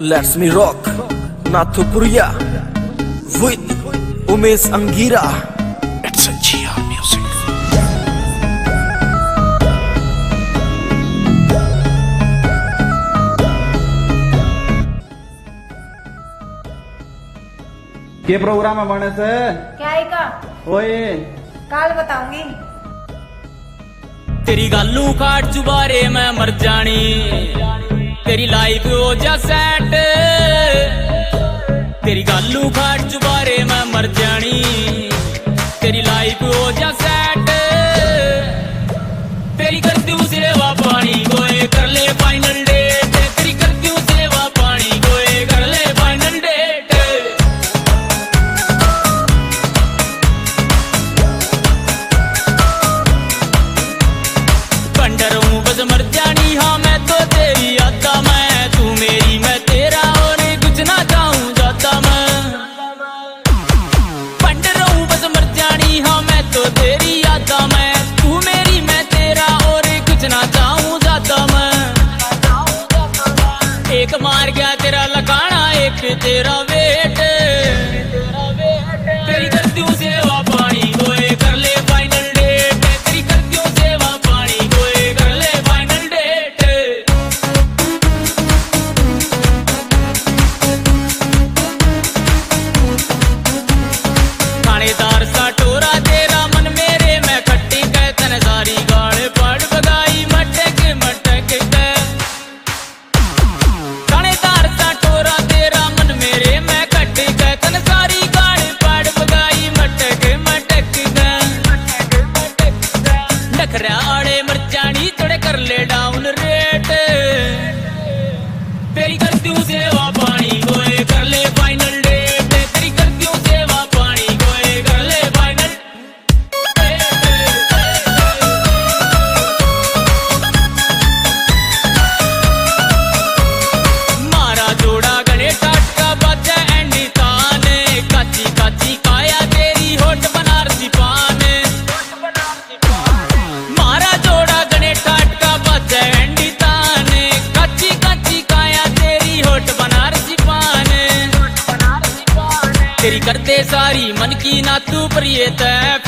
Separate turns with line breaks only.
Let's me rock, Nathupuria with Umesh Angira. It's a Gia music.
के program है बने से
क्या है का
ओए
काल बताऊंगी।
तेरी गालू काट चुबारे मैं मर जानी, तेरी लाइफ हो जा सेट। तेरी गालू काट चुबारे मैं मर जानी, तेरी लाइफ हो जा सेट। तेरी करती हूँ सेवा पानी गोए कर ले फाइनल डेट। तेरी करती हूँ सेवा पानी गोए कर ले फाइनल डेट। पंडर हूँ बस मर जानी, हाँ मैं तो तेरी यादा मैं, तू मेरी मैं तेरा और कुछ ना चाहूँ ज्यादा मैं। पंडर हूँ बस मर जानी, हाँ मैं तो तेरी यादा मैं, तू मेरी मैं तेरा और कुछ ना चाहूँ ज्यादा मैं। एक मार गया तेरा लगाना, एक तेरा वेट। तेरी करती हूँ सेवा पानी गोए कर ले फाइनल डेट। तेरी करती हूँ सेवा पानी गोए कर ले फाइनल डेट। थानेदार सा टोरा तेरा मन मेरे मैं खट्टी कह तन सारी गाड़ पड़ बगाई मटक मटक कह। थानेदार सा टोरा तेरा मन मेरे मैं खट्टी कह तन सारी गाड़ पड़ बगाई मटक मटक कह। नखरा आड़े मर जानी थोड़े कर ले डाउन रेट। तेरी करती हूँ सेवा पानी गोए कर ले फाइनल डेट। तेरी करती हूँ सेवा पानी गोए कर ले फाइनल मारा जोड़ा गणे टाटका बाजा एंडी ताने। काची काची काया तेरी होट बनारसी पान। मारा जोड़ा गणे टाटका बाजा एंडी ताने। काची काची काया तेरी होट बनारसी पान। तेरी करते सारी मन की ना तू प्रिय तै